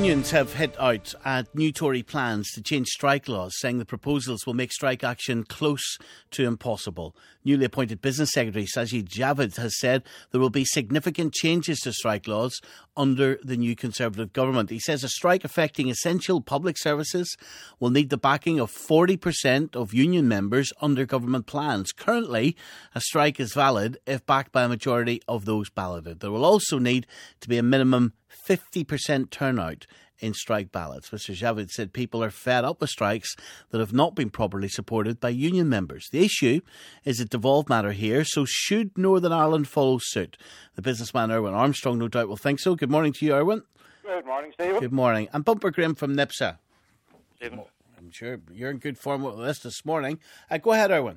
Unions have hit out at new Tory plans to change strike laws, saying the proposals will make strike action close to impossible. Newly appointed Business Secretary Sajid Javid has said there will be significant changes to strike laws under the new Conservative government. He says a strike affecting essential public services will need the backing of 40% of union members under government plans. Currently, a strike is valid if backed by a majority of those balloted. There will also need to be a minimum 50% turnout in strike ballots. Mr. Javid said people are fed up with strikes that have not been properly supported by union members. The issue is a devolved matter here, so should Northern Ireland follow suit? The businessman Erwin Armstrong no doubt will think so. Good morning to you, Erwin. Good morning, Stephen. Good morning. And Bumper Graham from NIPSA. Stephen. I'm sure you're in good form with this morning. Go ahead, Erwin.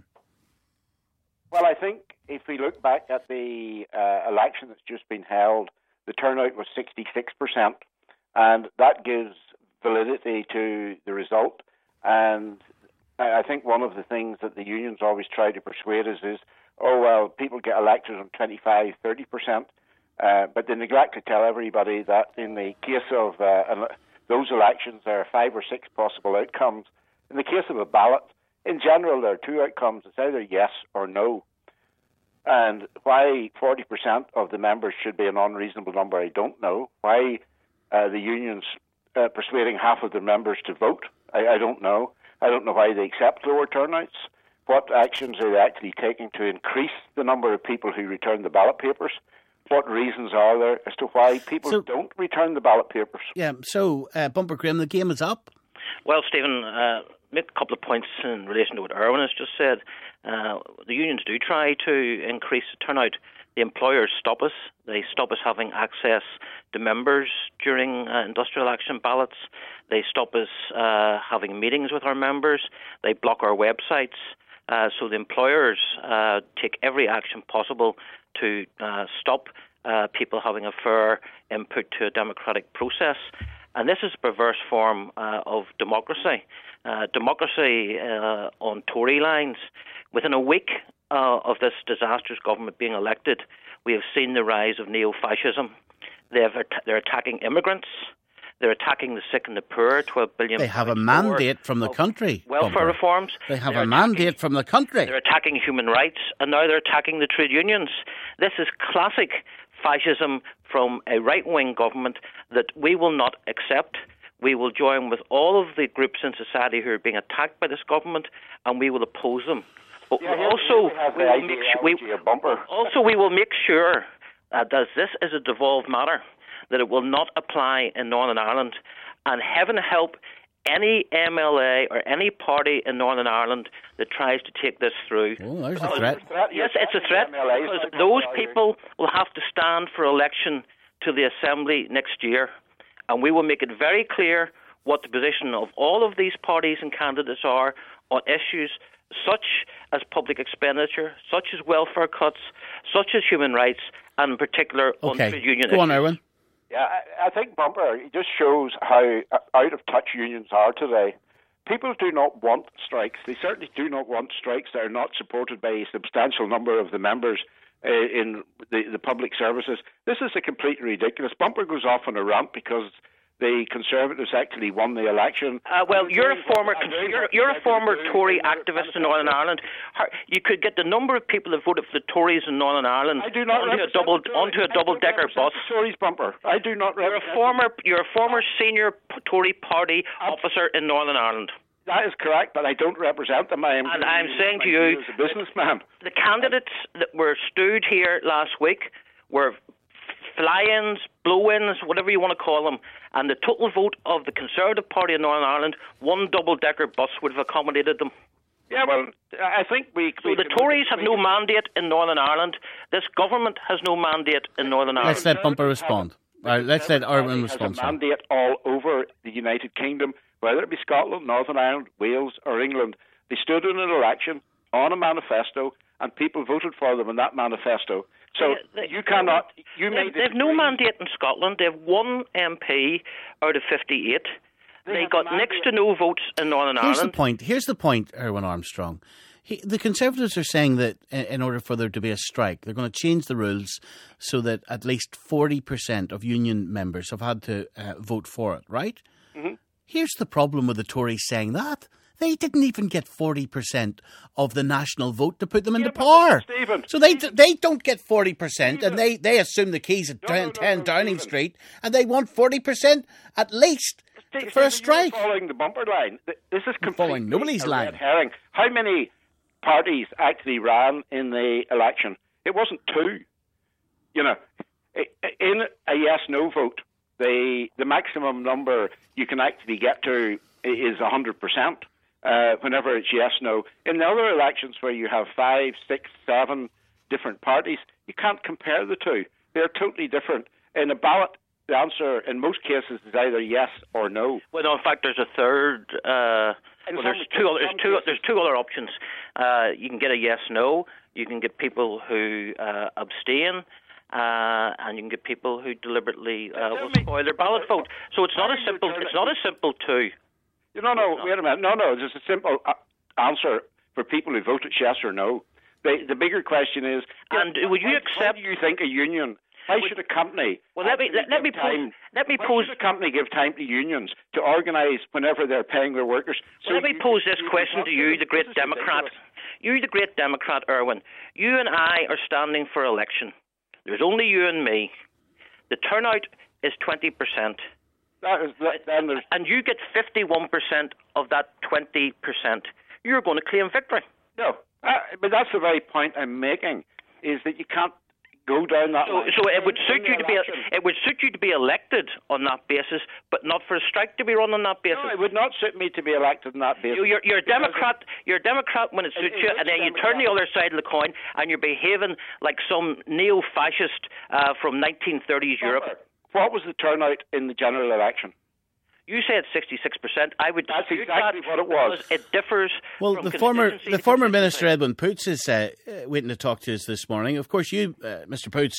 Well, I think if we look back at the election that's just been held, the turnout was 66%, and that gives validity to the result. And I think one of the things that the unions always try to persuade us is, oh, well, people get elected on 25, 30%, but they neglect to tell everybody that in the case of those elections, there are 5 or 6 possible outcomes. In the case of a ballot, in general, there are 2 outcomes. It's either yes or no. And why 40% of the members should be an unreasonable number, I don't know. Why the unions persuading half of the members to vote, I don't know. I don't know why they accept lower turnouts. What actions are they actually taking to increase the number of people who return the ballot papers? What reasons are there as to why people don't return the ballot papers? Yeah, so Bumper Graham, the game is up. Well, Stephen, make a couple of points in relation to what Erwin has just said. The unions do try to increase the turnout. The employers stop us. They stop us having access to members during industrial action ballots. They stop us having meetings with our members. They block our websites. So the employers take every action possible to stop people having a fair input to a democratic process. And this is a perverse form of democracy. Democracy on Tory lines. Within a week of this disastrous government being elected, we have seen the rise of neo-fascism. They're attacking immigrants. They're attacking the sick and the poor. 12 billion. They have a mandate from the country. Welfare reforms. They have a mandate from the country. They're attacking human rights, and now they're attacking the trade unions. This is classic fascism from a right-wing government that we will not accept. We will join with all of the groups in society who are being attacked by this government, and we will oppose them. But we will make sure that this is a devolved matter, that it will not apply in Northern Ireland. And heaven help any MLA or any party in Northern Ireland that tries to take this through. Oh, there's a threat. Yes, it's a threat, because those people will have to stand for election to the Assembly next year. And we will make it very clear what the position of all of these parties and candidates are on issues such as public expenditure, such as welfare cuts, such as human rights, and in particular on trade union issues. Go on, Erwin. Yeah, I think, Bumper, it just shows how out of touch unions are today. People do not want strikes. They certainly do not want strikes that are not supported by a substantial number of the members in the public services. This is a completely ridiculous. Bumper goes off on a rant because the Conservatives actually won the election. Well, you're a former Tory activist in Northern Ireland. You could get the number of people that voted for the Tories in Northern Ireland onto a double-decker bus. Tories, Bumper. I do not. You're a former senior Tory party officer in Northern Ireland. That is correct, but I don't represent them. I'm saying to you, as a businessman, the candidates that were stewed here last week were fly-ins, blow-ins, whatever you want to call them, and the total vote of the Conservative Party in Northern Ireland, one double-decker bus would have accommodated them. Yeah, well, I think the Tories have no mandate in Northern Ireland. This government has no mandate in Northern Ireland. Let's let Bumper respond. Let's let Erwin respond. Has a mandate all over the United Kingdom, whether it be Scotland, Northern Ireland, Wales or England. They stood in an election on a manifesto, and people voted for them in that manifesto. So you cannot. They've no mandate in Scotland. They have one MP out of 58. They got next to no votes in Northern Ireland. Here's the point, Erwin Armstrong. The Conservatives are saying that in order for there to be a strike, they're going to change the rules so that at least 40% of union members have had to vote for it, right? Mm-hmm. Here's the problem with the Tories saying that. They didn't even get 40% of the national vote to put them into power. Stephen, so they don't get 40%, and they assume the keys at 10 Downing Street, and they want 40% at least for a strike. You're following the bumper line. This is completely following nobody's line. Herring. How many parties actually ran in the election? It wasn't two. You know, in a yes/no vote, the maximum number you can actually get to is 100%. Whenever it's yes/no. In the other elections where you have 5, 6, 7 different parties, you can't compare the two. They're totally different. In a ballot, the answer in most cases is either yes or no. Well, no, in fact, there's a third. There's two other options. You can get a yes/no. You can get people who abstain. And you can get people who deliberately will spoil their ballot vote. So it's not a simple two. No, wait a minute. No, there's a simple answer for people who voted yes or no. The bigger question is, would you accept? Why do you think a union? Why should a company? Well, let me Why should a company give time to unions to organise whenever they're paying their workers? So let me pose this question to you, the great Democrat. You, the great Democrat, Erwin. You and I are standing for election. There's only you and me. The turnout is 20%. And you get 51% of that 20%. You're going to claim victory. No, but that's the very point I'm making, is that you can't go down that line. So it would suit you to be elected on that basis, but not for a strike to be run on that basis. No, it would not suit me to be elected on that basis. You're a Democrat. You're a Democrat when it suits you, and then you turn the other side of the coin, and you're behaving like some neo-fascist from 1930s Europe. What was the turnout in the general election? You said 66%. I would. That's exactly what it was. It differs. Well, the former Minister Edwin Poots is waiting to talk to us this morning. Of course, you, Mr. Poots,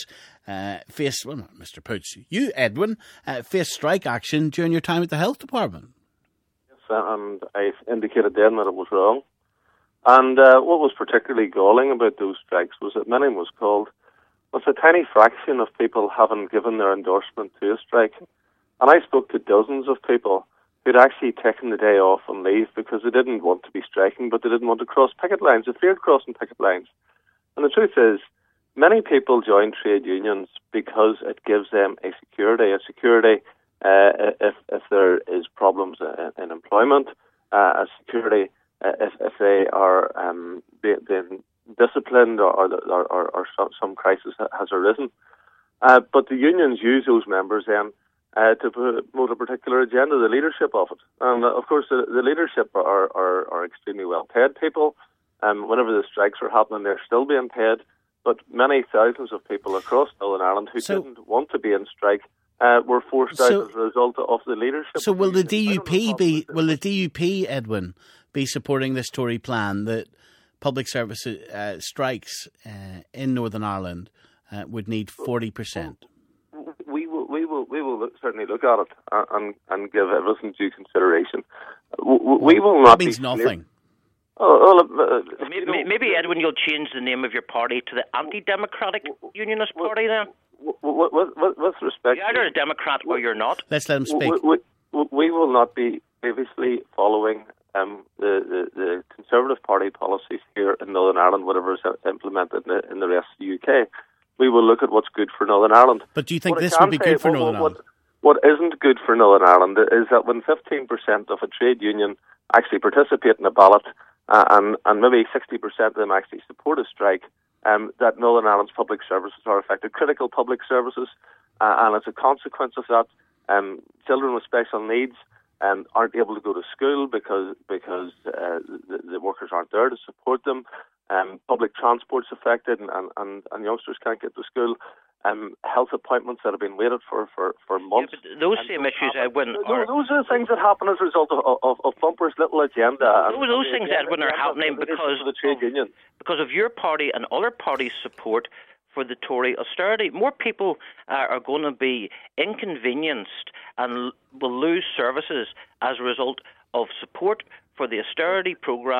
you, Edwin, faced strike action during your time at the Health Department. Yes, and I indicated then that it was wrong. And what was particularly galling about those strikes was that many was called. Was a tiny fraction of people haven't given their endorsement to a strike. And I spoke to dozens of people who'd actually taken the day off and leave because they didn't want to be striking, but they didn't want to cross picket lines. They feared crossing picket lines. And the truth is, many people join trade unions because it gives them a security if there is problems in employment, a security if they are being disciplined or some crisis has arisen. But the unions use those members then to promote a particular agenda, the leadership of it. And of course, the leadership are extremely well paid people. Whenever the strikes are happening, they're still being paid. But many thousands of people across Northern Ireland who didn't want to be in strike were forced out as a result of the leadership. So will the DUP, Edwin, be supporting this Tory plan that public service strikes in Northern Ireland would need 40%? We will certainly look at it and give everything due consideration. We will not. That means nothing. Maybe, Edwin, you'll change the name of your party to the Anti-Democratic Unionist Party then? With respect, you're either a Democrat or you're not. Let's let him speak. We will not be previously following the Conservative Party policies here in Northern Ireland, whatever is implemented in the rest of the UK. We will look at what's good for Northern Ireland. But do you think this would be good for Northern Ireland? What isn't good for Northern Ireland is that when 15% of a trade union actually participate in a ballot, and maybe 60% of them actually support a strike, that Northern Ireland's public services are affected, critical public services, and as a consequence of that, children with special needs aren't able to go to school because the workers aren't there to support them. Public transport's affected, and youngsters can't get to school. Health appointments that have been waited for months. Yeah, but those same issues, Edwin, those are the things that happen as a result of Bumper's little agenda. Those things, Edwin, are happening because of the trade union. Because of your party and other parties' support for the Tory austerity. More people are going to be inconvenienced and will lose services as a result of support for the austerity programme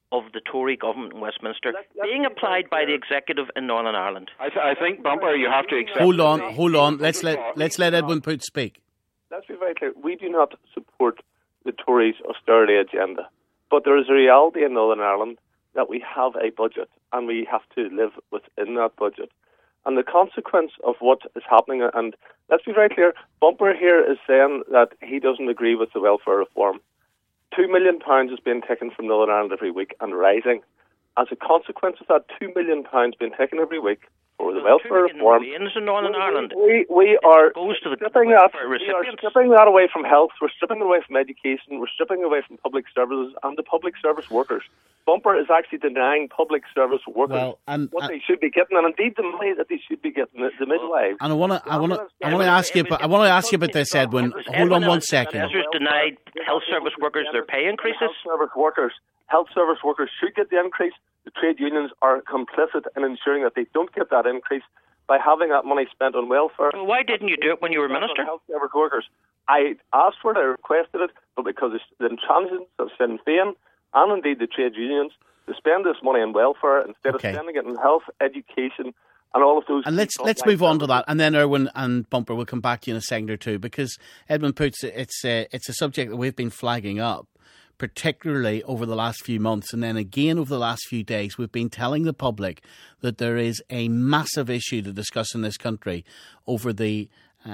of the Tory government in Westminster being applied by the executive in Northern Ireland. I think, Bumper, you have to accept... Hold on. Let's let Edwin Poots speak. Let's be very clear. We do not support the Tories' austerity agenda. But there is a reality in Northern Ireland that we have a budget and we have to live within that budget. And the consequence of what is happening, and let's be very clear, Bumper here is saying that he doesn't agree with the welfare reform. £2 million is being taken from Northern Ireland every week and rising. As a consequence of that £2 million being taken every week for the welfare reform, in Northern Ireland. We are stripping that away from health, we're stripping it away from education, we're stripping it away from public services and the public service workers. Bumper is actually denying public service workers what they should be getting, and indeed the money that they should be getting, the midwives. And I want to ask you about this, Edwin. Hold on 1 second. Measures denied health service workers their pay increases. Health service workers should get the increase. The trade unions are complicit in ensuring that they don't get that increase by having that money spent on welfare. Well, why didn't you do it when you were minister? Health service workers. I asked for it, I requested it, but because the intransigence of Sinn Féin and indeed the trade unions to spend this money on welfare instead of spending it on health, education, and all of those. And let's move on to that, and then Erwin and Bumper will come back to you in a second or two, because Edmund Poots, it's a subject that we've been flagging up, particularly over the last few months, and then again over the last few days. We've been telling the public that there is a massive issue to discuss in this country over the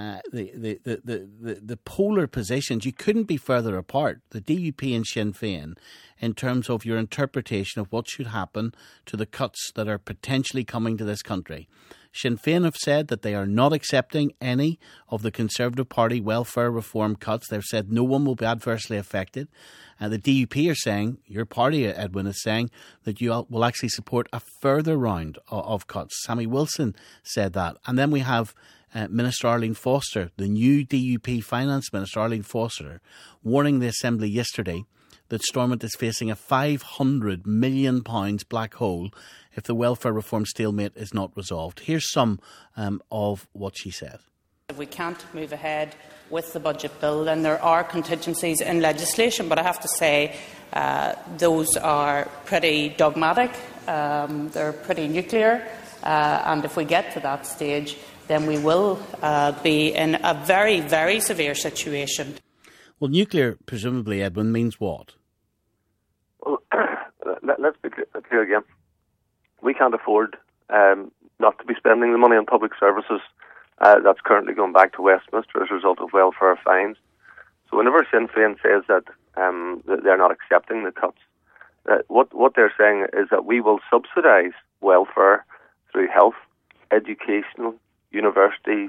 polar positions. You couldn't be further apart, the DUP and Sinn Féin, in terms of your interpretation of what should happen to the cuts that are potentially coming to this country. Sinn Féin have said that they are not accepting any of the Conservative Party welfare reform cuts. They've said no one will be adversely affected. The DUP are saying, your party, Edwin, is saying that you will actually support a further round of cuts. Sammy Wilson said that. And then we have Minister Arlene Foster, the new DUP Finance Minister, Arlene Foster, warning the Assembly yesterday that Stormont is facing a £500 million black hole if the welfare reform stalemate is not resolved. Here's some of what she said. If we can't move ahead with the budget bill, then there are contingencies in legislation, but I have to say those are pretty dogmatic, they're pretty nuclear, and if we get to that stage, then we will be in a very, very severe situation. Well, nuclear, presumably, Edwin, means what? Well, let's be clear again. We can't afford not to be spending the money on public services that's currently going back to Westminster as a result of welfare fines. So whenever Sinn Féin says that they're not accepting the cuts, what they're saying is that we will subsidise welfare through health, educational, universities,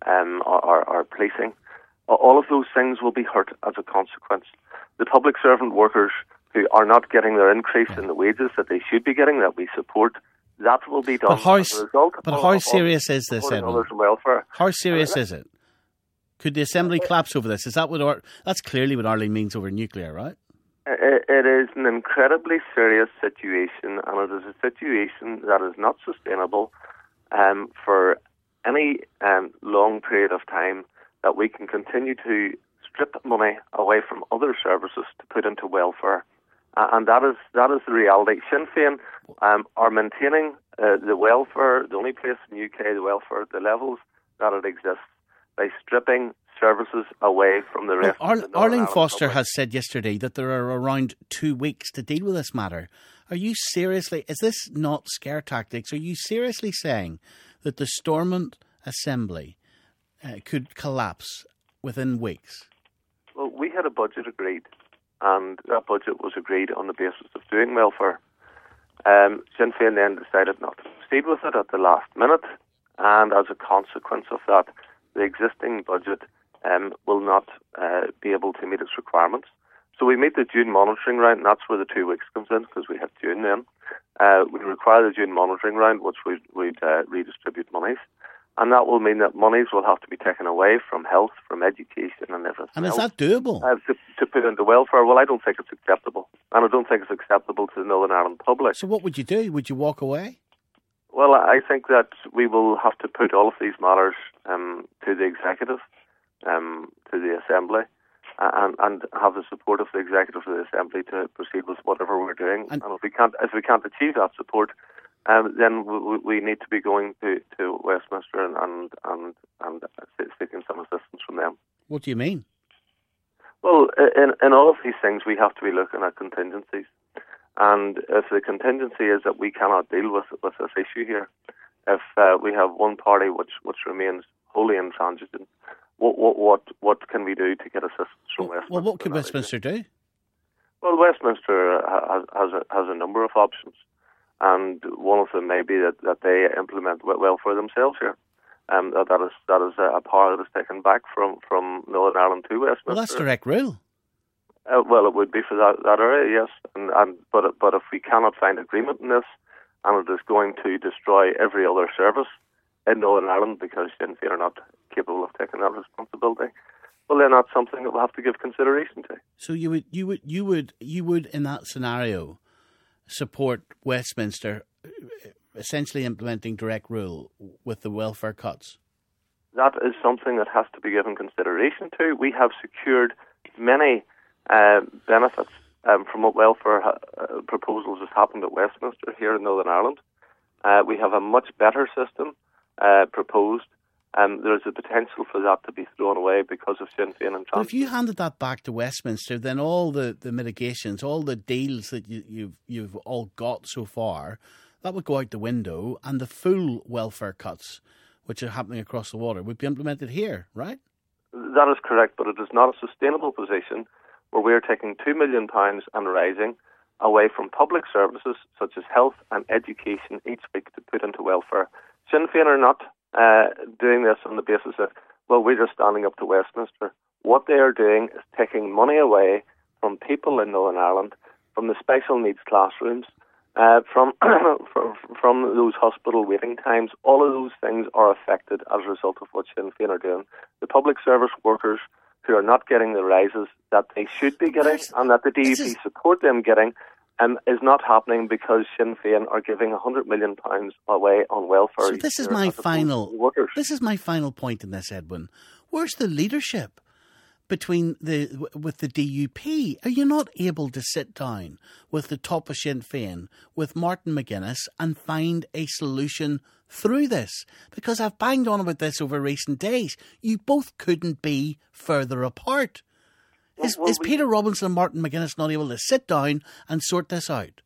or policing. All of those things will be hurt as a consequence. The public servant workers who are not getting their increase in the wages that they should be getting, that we support, that will be done as a result. But how serious is this, Edwin? How serious is it? Could the Assembly collapse over this? Is that what? That's clearly what Arlene means over nuclear, right? It is an incredibly serious situation, and it is a situation that is not sustainable for any long period of time, that we can continue to strip money away from other services to put into welfare. And that is the reality. Sinn Féin are maintaining the welfare, the only place in the UK, the welfare, the levels that it exists, by stripping services away from the rest of the Arlene Foster has said yesterday that there are around 2 weeks to deal with this matter. Are you seriously, is this not scare tactics? Are you seriously saying that the Stormont Assembly could collapse within weeks? Well, we had a budget agreed, and that budget was agreed on the basis of doing welfare. Sinn Féin then decided not to proceed with it at the last minute, and as a consequence of that, the existing budget will not be able to meet its requirements. So we meet the June monitoring round, and that's where the 2 weeks comes in, because we have June then. We require the June monitoring round, which we'd redistribute monies. And that will mean that monies will have to be taken away from health, from education and everything. And is that doable? To put into welfare? Well, I don't think it's acceptable. And I don't think it's acceptable to the Northern Ireland public. So what would you do? Would you walk away? Well, I think that we will have to put all of these matters to the executive, to the Assembly, and have the support of the executive of the Assembly to proceed with whatever we're doing. And if we can't achieve that support, then we need to be going to Westminster and seeking some assistance from them. What do you mean? Well, in all of these things, we have to be looking at contingencies. And if the contingency is that we cannot deal with this issue here, if we have one party which remains wholly intransigent, what can we do to get assistance from Westminster? Well, what could Westminster do? Well, Westminster has a number of options, and one of them may be that they implement welfare themselves here. That is a power that is taken back from Northern Ireland to Westminster. Well, that's direct rule. Well, it would be for that area, yes. But if we cannot find agreement in this, and it is going to destroy every other service in Northern Ireland because Sinn Féin are not capable of taking that responsibility, well, then that's something that we'll have to give consideration to. So you would in that scenario support Westminster essentially implementing direct rule with the welfare cuts? That is something that has to be given consideration to. We have secured many benefits from what welfare proposals has happened at Westminster here in Northern Ireland. We have a much better system proposed, and there is a potential for that to be thrown away because of Sinn Féin and But if you handed that back to Westminster, then all the mitigations, all the deals that you've all got so far, that would go out the window, and the full welfare cuts, which are happening across the water, would be implemented here, right? That is correct, but it is not a sustainable position where we are taking £2 million and rising away from public services such as health and education each week to put into welfare. Sinn Féin are not doing this on the basis that, well, we're just standing up to Westminster. What they are doing is taking money away from people in Northern Ireland, from the special needs classrooms, from those hospital waiting times. All of those things are affected as a result of what Sinn Féin are doing. The public service workers who are not getting the rises that they should be getting and that the DUP support them getting is not happening because Sinn Féin are giving £100 million away on welfare. So this is my final point in this, Edwin. Where's the leadership with the DUP? Are you not able to sit down with the top of Sinn Féin, with Martin McGuinness, and find a solution through this? Because I've banged on about this over recent days. You both couldn't be further apart. Is Peter Robinson and Martin McGuinness not able to sit down and sort this out?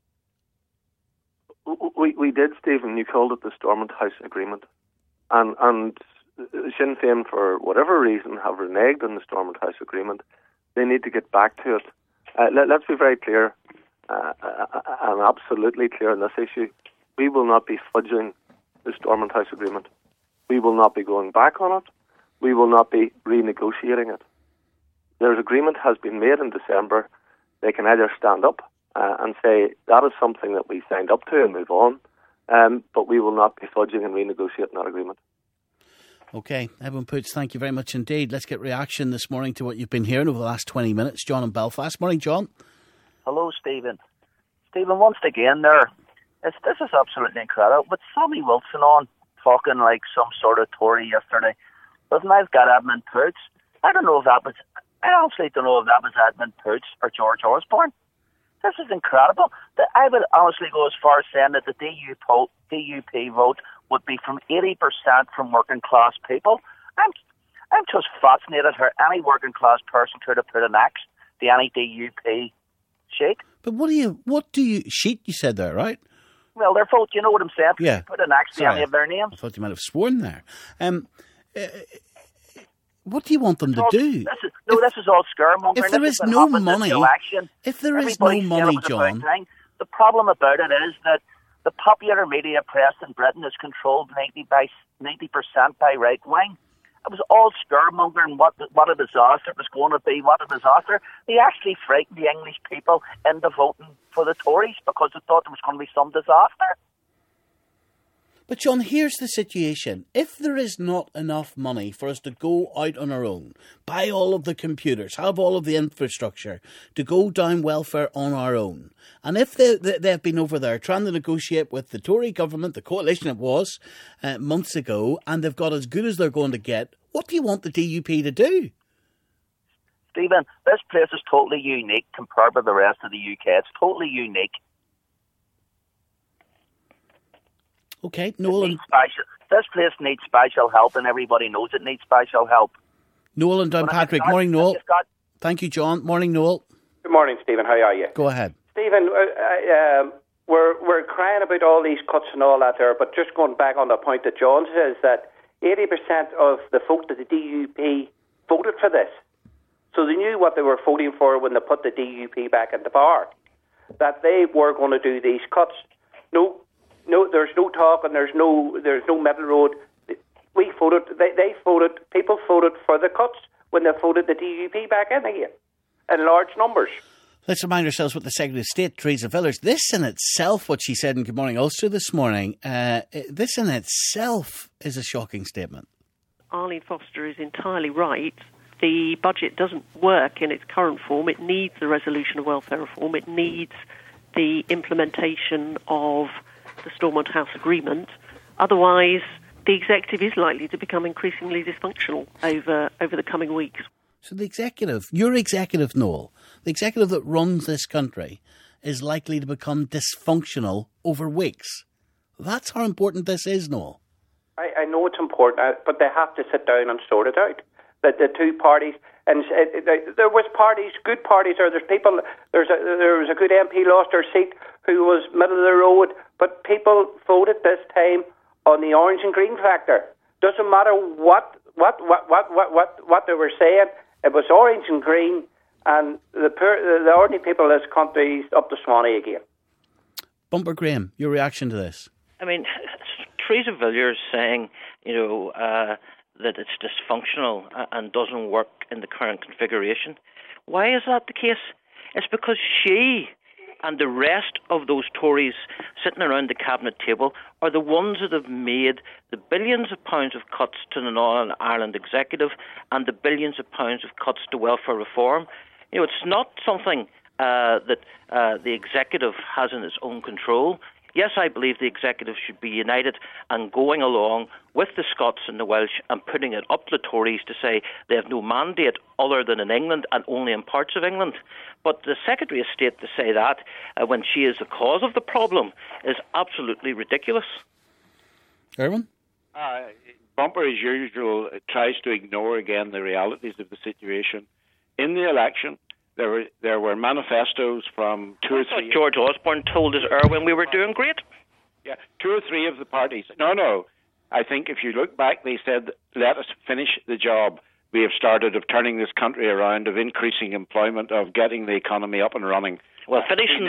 We did, Stephen. You called it the Stormont House Agreement. And Sinn Féin, for whatever reason, have reneged on the Stormont House Agreement. They need to get back to it. Let's be very clear, and absolutely clear on this issue. We will not be fudging the Stormont House Agreement. We will not be going back on it. We will not be renegotiating it. Their agreement has been made in December. They can either stand up and say that is something that we signed up to and move on, but we will not be fudging and renegotiating that agreement. OK, Edwin Poots, thank you very much indeed. Let's get reaction this morning to what you've been hearing over the last 20 minutes. John in Belfast. Morning, John. Hello, Stephen. Stephen, once again there, this is absolutely incredible. With Sammy Wilson on talking like some sort of Tory yesterday, but I've got Edmund Poots. I honestly don't know if that was Edmund Poots or George Osborne. This is incredible. I would honestly go as far as saying that the DUP vote would be from 80% from working class people. I'm just fascinated how any working class person could have put an axe to any DUP sheet. But what do you sheet? You said there, right? Well, their vote. You know what I'm saying? Yeah. Put an axe to any of their names. I thought you might have sworn there. What do you want them to do? This is all scaremongering. If there is no money, John. The problem about it is that the popular media press in Britain is controlled 90% by right wing. It was all scaremongering what a disaster it was going to be, what a disaster. They actually frightened the English people into voting for the Tories because they thought there was going to be some disaster. But John, here's the situation. If there is not enough money for us to go out on our own, buy all of the computers, have all of the infrastructure, to go down welfare on our own, and if they've been over there trying to negotiate with the Tory government, the coalition it was, months ago, and they've got as good as they're going to get, what do you want the DUP to do? Stephen, this place is totally unique compared with the rest of the UK. It's totally unique. Okay, Noel. This place needs special help, and everybody knows it needs special help. Noel and Downpatrick. Morning, Noel. Thank you, John. Morning, Noel. Good morning, Stephen. How are you? Go ahead. Stephen, we're crying about all these cuts and all that there, but just going back on the point that John says that 80% of the folk of the DUP voted for this. So they knew what they were voting for when they put the DUP back in the power, that they were going to do these cuts. No, there's no talk and there's no middle road. We voted. They voted. People voted for the cuts when they voted the DUP back in again in large numbers. Let's remind ourselves what the Secretary of State, Theresa Villiers, this in itself, what she said in Good Morning Ulster this morning, this in itself is a shocking statement. Arlene Foster is entirely right. The budget doesn't work in its current form. It needs the resolution of welfare reform. It needs the implementation of the Stormont House Agreement. Otherwise, the executive is likely to become increasingly dysfunctional over the coming weeks. So the executive, your executive, Noel, the executive that runs this country, is likely to become dysfunctional over weeks. That's how important this is, Noel. I know it's important, but they have to sit down and sort it out. The two parties, and there was parties, good parties, or there's people. There was a good MP lost her seat who was middle of the road, but people voted this time on the orange and green factor. Doesn't matter what they were saying. It was orange and green, and the ordinary people of this country is up to Swanee again. Bumper Graham, your reaction to this? I mean, Theresa Villiers saying, that it's dysfunctional and doesn't work in the current configuration. Why is that the case? It's because she and the rest of those Tories sitting around the cabinet table are the ones that have made the billions of pounds of cuts to the Northern Ireland executive and the billions of pounds of cuts to welfare reform. It's not something that the executive has in its own control. Yes, I believe the executive should be united and going along with the Scots and the Welsh and putting it up to the Tories to say they have no mandate other than in England and only in parts of England. But the Secretary of State to say that when she is the cause of the problem is absolutely ridiculous. Erwin? Bumper, as usual, tries to ignore again the realities of the situation. In the election, there were manifestos from two or three... George Osborne told us, Erwin, we were doing great. Yeah, two or three of the parties. No. I think if you look back, they said, let us finish the job we have started of turning this country around, of increasing employment, of getting the economy up and running. Well, finishing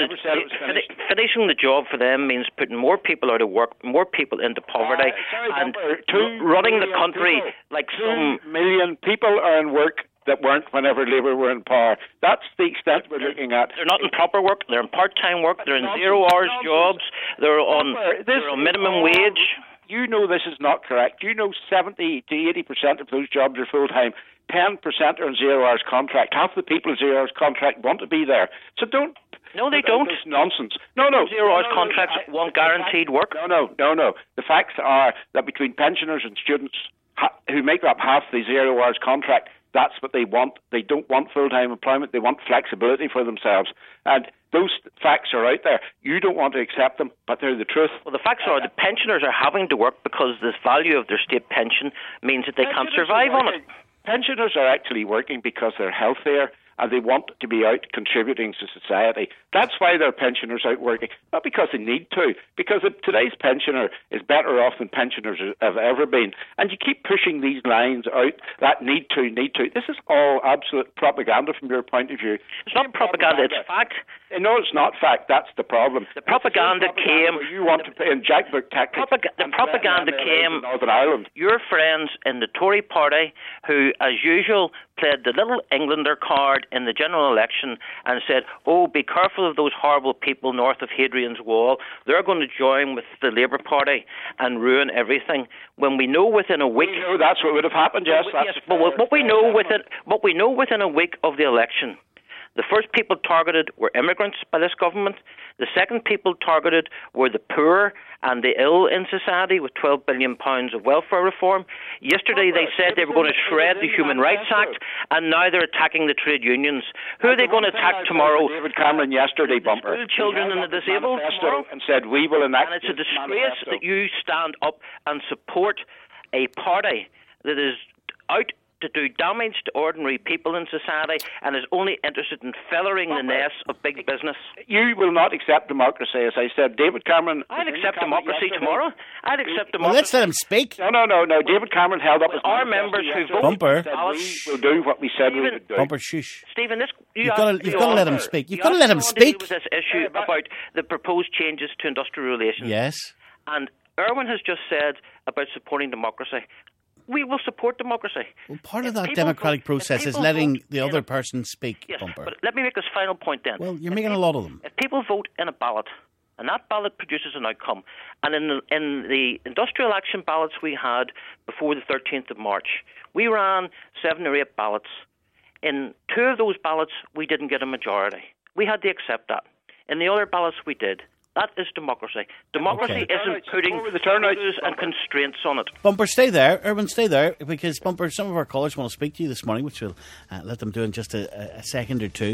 the job for them means putting more people out of work, more people into poverty, and running the country like 2 million people are in work that weren't whenever Labour were in power. That's the extent we're looking at. They're not in proper work, they're in part-time work, they're in 0 hours jobs, they're on minimum wage. You know this is not correct. You know 70 to 80% of those jobs are full-time. 10% are on 0 hours contract. Half the people in 0 hours contract want to be there. So don't... No, they don't. It's nonsense. No. 0 hours contracts want guaranteed work. No. The facts are that between pensioners and students who make up half the 0 hours contract, that's what they want. They don't want full-time employment. They want flexibility for themselves. And those facts are out there. You don't want to accept them, but they're the truth. Well, the facts are the pensioners are having to work because the value of their state pension means that they can't survive on it. Pensioners are actually working because they're healthier and they want to be out contributing to society. That's why their pensioners out working, not because they need to, because today's pensioner is better off than pensioners have ever been. And you keep pushing these lines out, that need to. This is all absolute propaganda from your point of view. It's not propaganda, it's fact. No, it's not fact. That's the problem. The propaganda came... You want to put in jackbook tactics. The propaganda came... in Northern Ireland. Your friends in the Tory party, who, as usual, played the little Englander card in the general election and said, oh, be careful of those horrible people north of Hadrian's Wall. They're going to join with the Labour Party and ruin everything. When we know within a week... We know that's what would have happened, yes. But what we know within a week of the election, The first people targeted were immigrants by this government. The second people targeted were the poor and the ill in society, with £12 billion of welfare reform. Yesterday they said they were going to shred the Human Rights Act, and now they're attacking the trade unions. Who are they going to attack tomorrow? David Cameron yesterday, Bumper. The school children and the disabled tomorrow? And said we will enact. And it's a disgrace that you stand up and support a party that is out to do damage to ordinary people in society and is only interested in feathering the nests of big business. You will not accept democracy, as I said. David Cameron... I'd accept democracy tomorrow. I'd accept democracy. Well, let's let him speak. No. David Cameron held up his... Our members who voted... Bumper. We will do what we said we would do. Bumper, shush. Stephen, You've got to let him speak. You've got to let him speak. With this issue about the proposed changes to industrial relations. Yes. And Erwin has just said about supporting democracy. We will support democracy. Well, part of that democratic process is letting the other person speak, yes, Bumper. But let me make this final point then. Well, you're making a lot of them. If people vote in a ballot, and that ballot produces an outcome, and in the industrial action ballots we had before the 13th of March, we ran 7 or 8 ballots. In 2 of those ballots, we didn't get a majority. We had to accept that. In the other ballots, we did. That is democracy. Democracy isn't putting rules and constraints on it. Bumper, stay there. Erwin, stay there, because, Bumper, some of our callers want to speak to you this morning, which we'll let them do in just a second or two.